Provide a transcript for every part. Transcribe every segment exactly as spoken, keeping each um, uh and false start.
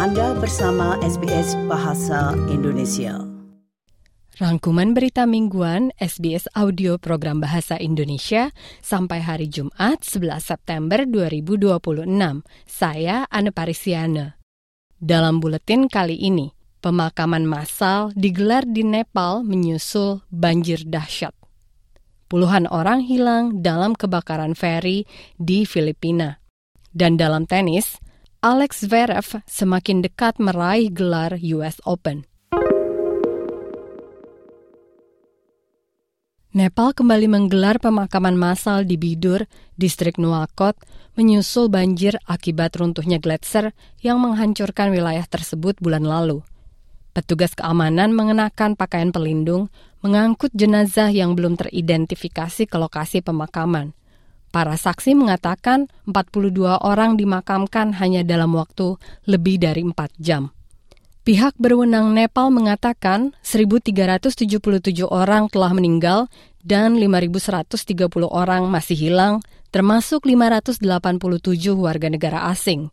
Anda bersama S B S Bahasa Indonesia. Rangkuman berita mingguan S B S Audio Program Bahasa Indonesia sampai hari Jumat sebelas September dua ribu dua puluh enam. Saya Anne Parisiana. Dalam buletin kali ini, pemakaman massal digelar di Nepal menyusul banjir dahsyat. Puluhan orang hilang dalam kebakaran feri di Filipina. Dan dalam tenis, Alex Zverev semakin dekat meraih gelar U S Open. Nepal kembali menggelar pemakaman massal di Bidur, distrik Nuwakot, menyusul banjir akibat runtuhnya gletser yang menghancurkan wilayah tersebut bulan lalu. Petugas keamanan mengenakan pakaian pelindung, mengangkut jenazah yang belum teridentifikasi ke lokasi pemakaman. Para saksi mengatakan empat puluh dua orang dimakamkan hanya dalam waktu lebih dari empat jam. Pihak berwenang Nepal mengatakan seribu tiga ratus tujuh puluh tujuh orang telah meninggal dan lima ribu seratus tiga puluh orang masih hilang, termasuk lima ratus delapan puluh tujuh warga negara asing.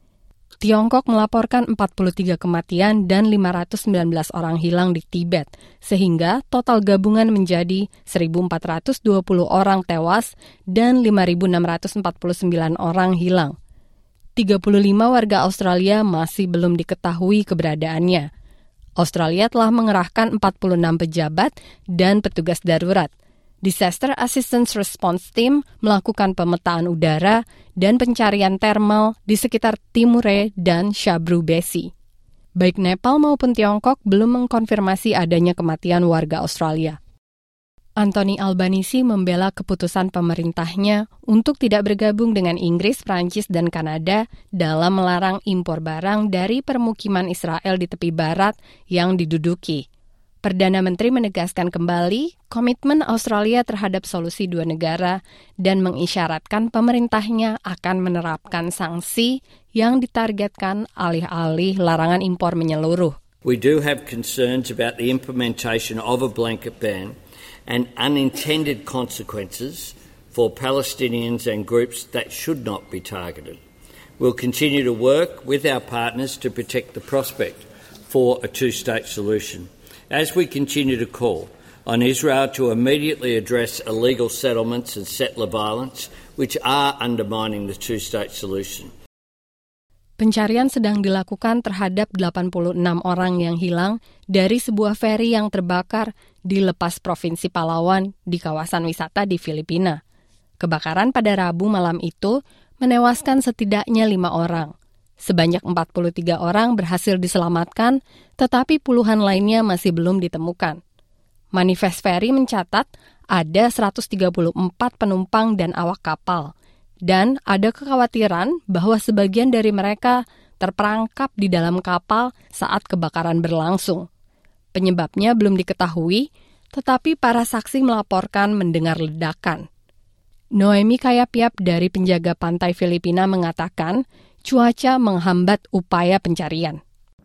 Tiongkok melaporkan empat puluh tiga kematian dan lima ratus sembilan belas orang hilang di Tibet, sehingga total gabungan menjadi seribu empat ratus dua puluh orang tewas dan lima ribu enam ratus empat puluh sembilan orang hilang. tiga puluh lima warga Australia masih belum diketahui keberadaannya. Australia telah mengerahkan empat puluh enam pejabat dan petugas darurat. Disaster Assistance Response Team melakukan pemetaan udara dan pencarian termal di sekitar Timure dan Shabru Besi. Baik Nepal maupun Tiongkok belum mengkonfirmasi adanya kematian warga Australia. Anthony Albanese membela keputusan pemerintahnya untuk tidak bergabung dengan Inggris, Prancis, dan Kanada dalam melarang impor barang dari permukiman Israel di tepi barat yang diduduki. Perdana Menteri menegaskan kembali komitmen Australia terhadap solusi dua negara dan mengisyaratkan pemerintahnya akan menerapkan sanksi yang ditargetkan alih-alih larangan impor menyeluruh. We do have concerns about the implementation of a blanket ban and unintended consequences for Palestinians and groups that should not be targeted. We'll continue to work with our partners to protect the prospect for a two-state solution, as we continue to call on Israel to immediately address illegal settlements and settler violence, which are undermining the two-state solution. Pencarian sedang dilakukan terhadap delapan puluh enam orang yang hilang dari sebuah feri yang terbakar di lepas Provinsi Palawan di kawasan wisata di Filipina. Kebakaran pada Rabu malam itu menewaskan setidaknya lima orang. Sebanyak empat puluh tiga orang berhasil diselamatkan, tetapi puluhan lainnya masih belum ditemukan. Manifest Feri mencatat ada seratus tiga puluh empat penumpang dan awak kapal. Dan ada kekhawatiran bahwa sebagian dari mereka terperangkap di dalam kapal saat kebakaran berlangsung. Penyebabnya belum diketahui, tetapi para saksi melaporkan mendengar ledakan. Noemi Kayapiap dari penjaga pantai Filipina mengatakan cuaca menghambat upaya pencarian.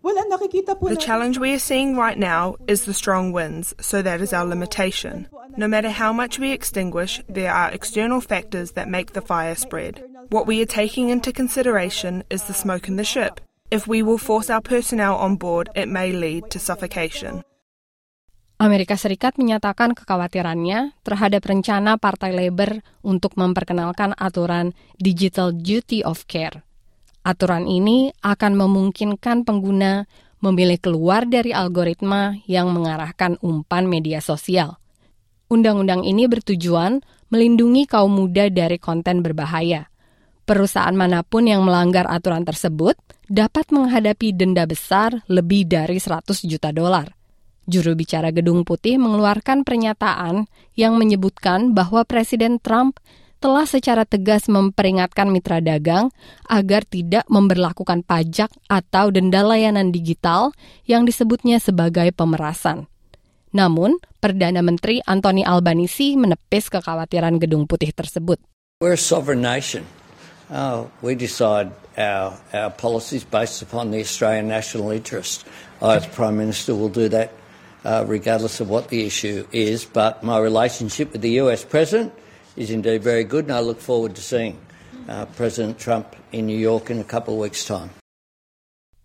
The challenge we are seeing right now is the strong winds, so that is our limitation. No matter how much we extinguish, there are external factors that make the fire spread. What we are taking into consideration is the smoke in the ship. If we will force our personnel on board, it may lead to suffocation. Amerika Serikat menyatakan kekhawatirannya terhadap rencana Partai Labor untuk memperkenalkan aturan Digital Duty of Care. Aturan ini akan memungkinkan pengguna memilih keluar dari algoritma yang mengarahkan umpan media sosial. Undang-undang ini bertujuan melindungi kaum muda dari konten berbahaya. Perusahaan manapun yang melanggar aturan tersebut dapat menghadapi denda besar lebih dari seratus juta dolar. Juru bicara Gedung Putih mengeluarkan pernyataan yang menyebutkan bahwa Presiden Trump telah secara tegas memperingatkan mitra dagang agar tidak memberlakukan pajak atau denda layanan digital yang disebutnya sebagai pemerasan. Namun, Perdana Menteri Anthony Albanese menepis kekhawatiran Gedung Putih tersebut. We're a sovereign nation. Uh, we decide our, our policies based upon the Australian national interest. I, as Prime Minister, will do that uh, regardless of what the issue is. But my relationship with the U S President is indeed very good, and I look forward to seeing uh, President Trump in New York in a couple of weeks' time.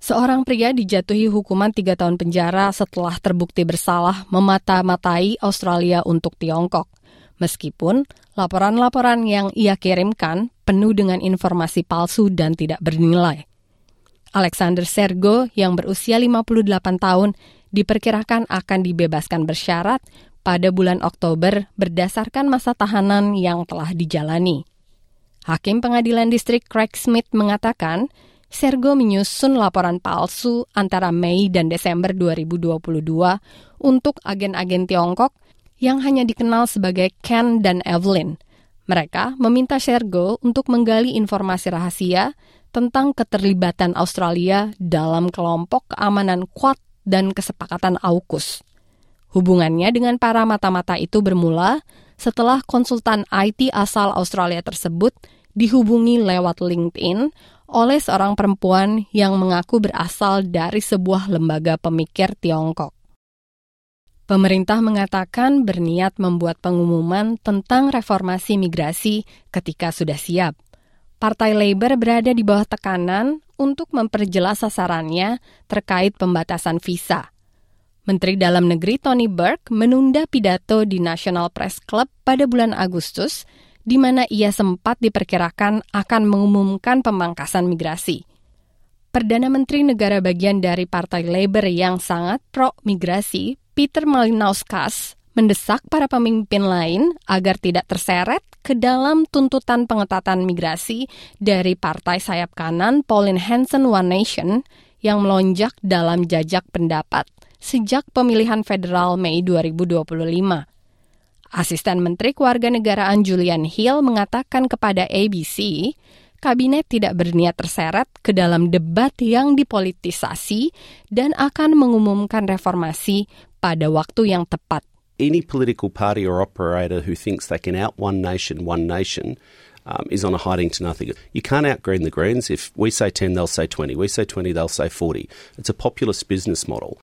Seorang pria dijatuhi hukuman tiga tahun penjara setelah terbukti bersalah memata-matai Australia untuk Tiongkok. Meskipun laporan-laporan yang ia kirimkan penuh dengan informasi palsu dan tidak bernilai. Alexander Sergo yang berusia lima puluh delapan tahun diperkirakan akan dibebaskan bersyarat pada bulan Oktober berdasarkan masa tahanan yang telah dijalani. Hakim Pengadilan Distrik Craig Smith mengatakan Sergo menyusun laporan palsu antara Mei dan Desember dua ribu dua puluh dua untuk agen-agen Tiongkok yang hanya dikenal sebagai Ken dan Evelyn. Mereka meminta Sergo untuk menggali informasi rahasia tentang keterlibatan Australia dalam kelompok keamanan Quad dan kesepakatan AUKUS. Hubungannya dengan para mata-mata itu bermula setelah konsultan I T asal Australia tersebut dihubungi lewat LinkedIn oleh seorang perempuan yang mengaku berasal dari sebuah lembaga pemikir Tiongkok. Pemerintah mengatakan berniat membuat pengumuman tentang reformasi migrasi ketika sudah siap. Partai Labour berada di bawah tekanan untuk memperjelas sasarannya terkait pembatasan visa. Menteri Dalam Negeri Tony Burke menunda pidato di National Press Club pada bulan Agustus, di mana ia sempat diperkirakan akan mengumumkan pemangkasan migrasi. Perdana Menteri negara bagian dari Partai Labour yang sangat pro-migrasi, Peter Malinauskas, mendesak para pemimpin lain agar tidak terseret ke dalam tuntutan pengetatan migrasi dari partai sayap kanan Pauline Hanson One Nation yang melonjak dalam jajak pendapat sejak pemilihan federal Mei dua ribu dua puluh lima. Asisten Menteri Kewarganegaraan Julian Hill mengatakan kepada A B C, kabinet tidak berniat terseret ke dalam debat yang dipolitisasi dan akan mengumumkan reformasi pada waktu yang tepat. Any political party or operator who thinks they can out one nation, one nation, um, is on a hiding to nothing. You can't out-green the Greens. If we say ten, they'll say twenty. We say twenty, they'll say forty. It's a populist business model.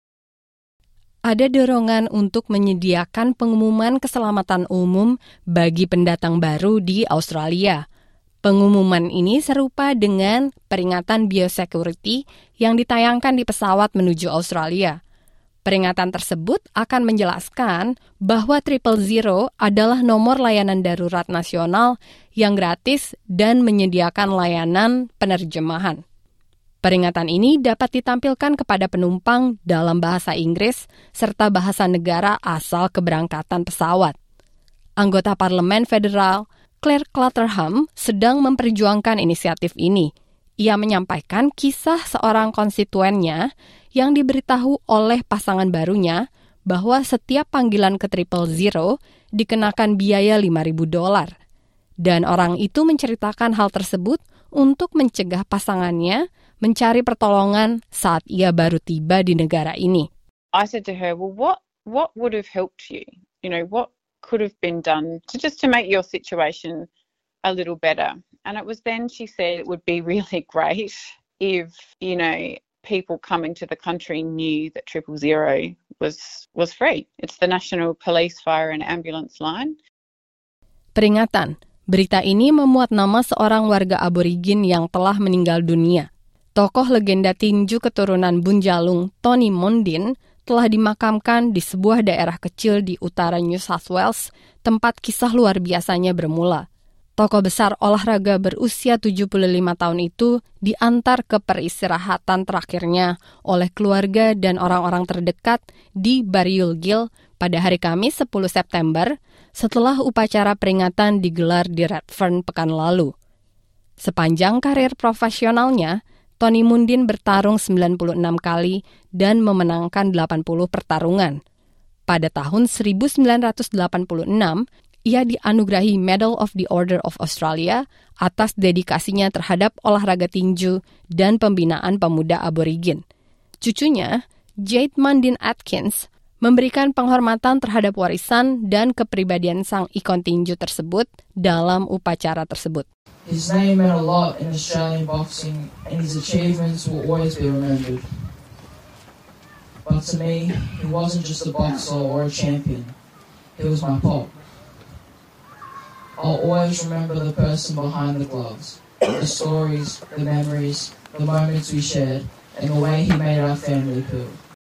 Ada dorongan untuk menyediakan pengumuman keselamatan umum bagi pendatang baru di Australia. Pengumuman ini serupa dengan peringatan biosecurity yang ditayangkan di pesawat menuju Australia. Peringatan tersebut akan menjelaskan bahwa Triple Zero adalah nomor layanan darurat nasional yang gratis dan menyediakan layanan penerjemahan. Peringatan ini dapat ditampilkan kepada penumpang dalam bahasa Inggris serta bahasa negara asal keberangkatan pesawat. Anggota Parlemen Federal Claire Clutterham sedang memperjuangkan inisiatif ini. Ia menyampaikan kisah seorang konstituennya yang diberitahu oleh pasangan barunya bahwa setiap panggilan ke Triple Zero dikenakan biaya lima ribu dolar. Dan orang itu menceritakan hal tersebut untuk mencegah pasangannya mencari pertolongan saat ia baru tiba di negara ini. I said to her, well, what, what would have helped you? You know, what could have been done to just to make your situation a little better? And it was then she said it would be really great if, you know, people coming to the country knew that Triple Zero was was free. It's the National Police, Fire and Ambulance line. Peringatan, berita ini memuat nama seorang warga aborigin yang telah meninggal dunia. Tokoh legenda tinju keturunan Bunjalung, Tony Mundine, telah dimakamkan di sebuah daerah kecil di utara New South Wales, tempat kisah luar biasanya bermula. Tokoh besar olahraga berusia tujuh puluh lima tahun itu diantar ke peristirahatan terakhirnya oleh keluarga dan orang-orang terdekat di Bariulgil pada hari Kamis sepuluh September setelah upacara peringatan digelar di Redfern pekan lalu. Sepanjang karir profesionalnya, Tony Mundine bertarung sembilan puluh enam kali dan memenangkan delapan puluh pertarungan. Pada tahun seribu sembilan ratus delapan puluh enam, ia dianugerahi Medal of the Order of Australia atas dedikasinya terhadap olahraga tinju dan pembinaan pemuda aborigin. Cucunya, Jade Mundine Atkins, memberikan penghormatan terhadap warisan dan kepribadian sang ikon tinju tersebut dalam upacara tersebut. His name meant a lot in Australian boxing and his achievements will always be remembered. But to me, he wasn't just a boxer or a champion. He was my pop. I'll always remember the person behind the gloves, the stories, the memories, the moments we shared, and the way he made our family feel.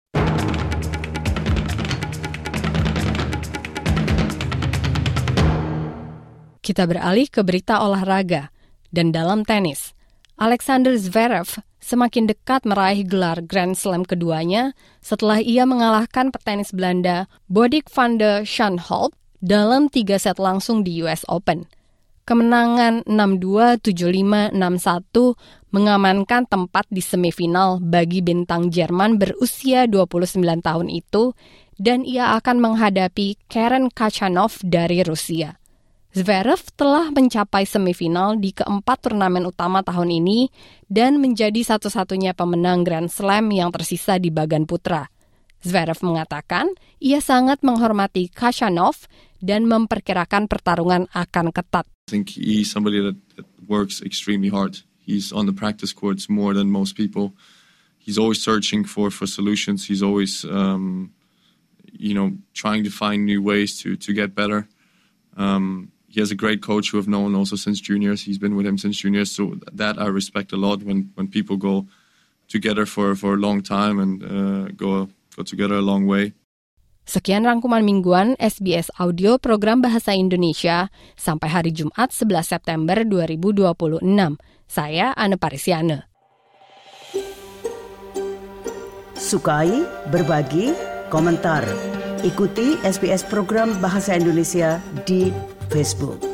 Kita beralih ke berita olahraga. Dan dalam tenis, Alexander Zverev semakin dekat meraih gelar Grand Slam keduanya setelah ia mengalahkan petenis Belanda Bodik van der Zandschulp dalam tiga set langsung di U S Open. Kemenangan enam dua, tujuh lima, enam satu mengamankan tempat di semifinal bagi bintang Jerman berusia dua puluh sembilan tahun itu, dan ia akan menghadapi Karen Khachanov dari Rusia. Zverev telah mencapai semifinal di keempat turnamen utama tahun ini dan menjadi satu-satunya pemenang Grand Slam yang tersisa di bagan putra. Zverev mengatakan ia sangat menghormati Khachanov dan memperkirakan pertarungan akan ketat. I think he's somebody that, that works extremely hard. He's on the practice courts more than most people. He's always searching for, for solutions. He's always, um, you know, trying to find new ways to, to get better. Um, He has a great coach who I've known also since juniors. He's been with him since juniors, so that I respect a lot when, when people go together for, for a long time and uh, go, go together a long way. Sekian rangkuman mingguan S B S Audio Program Bahasa Indonesia sampai hari Jumat sebelas September dua ribu dua puluh enam. Saya Anne Parisiane. Sukai, berbagi, komentar. Ikuti S B S Program Bahasa Indonesia di Facebook.